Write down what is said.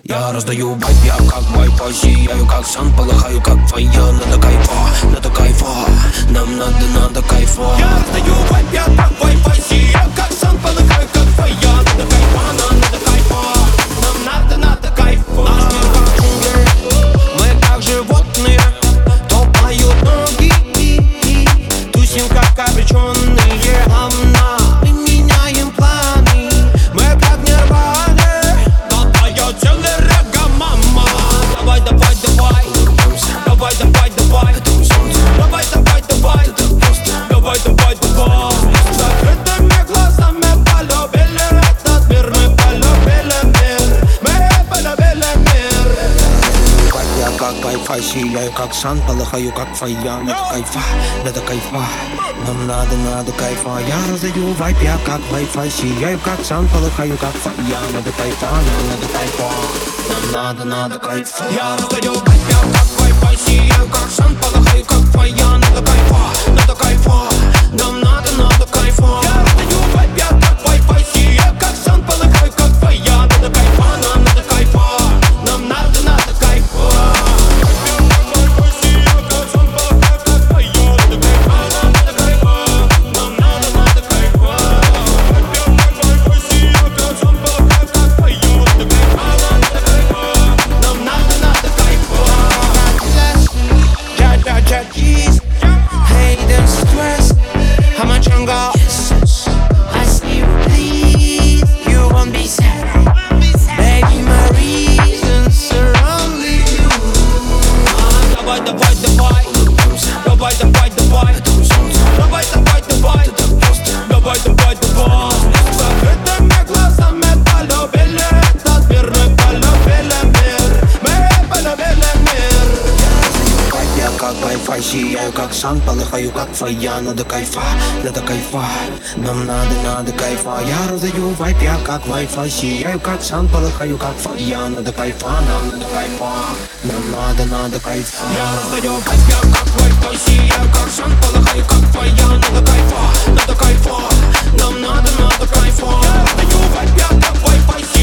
Я раздаю вайб, я как Wi-Fi, сияю как сан, полыхаю как твоя. Надо кайфа, нам надо кайфа. Я раздаю вайб, я как Wi-Fi, сияю как сан, полыхаю как твоя. Надо кайфа, нам надо кайфа. Наш мир как джунгли, мы как животные, топают ноги, тусим как обреченные говна. Мы меняем планы, мы как нирваны. Да целый рэга, мама. Давай, давай, давай, давай, давай, давай, давай, давай, давай, давай, давай, давай. Закрытыми глазами полюбили этот мир, мы полюбили мир, мы полюбили мир. Я как Wi-Fi, сияю как сан, полыхаю как твоя. Надо кайфа, нам надо кайфа. Я раздаю вайб, я как Wi-Fi, сияю как сан, полыхаю как твоя. Надо кайфа, нам надо кайфа. Я раздаю вайб, я как Wi-Fi, сияю как сан, полыхаю как твоя. Надо кайфа, нам надо кайфа. Я раздаю вайб, я как Wi-Fi, сияю как сан, полыхаю как твоя. Надо кайфа, нам надо кайфа. Сияю как сан, полыхаю как твоя. Надо кайфа, нам надо кайфа. Я раздаю вайб, я как Wi-Fi, сияю как сан, полыхаю как твоя. Надо кайфа, нам надо кайфа. Я раздаю вайб, я как Wi-Fi, сияю как сан, полыхаю как твоя. Надо кайфа, нам надо кайфа. Я раздаю вайб, я как Wi-Fi.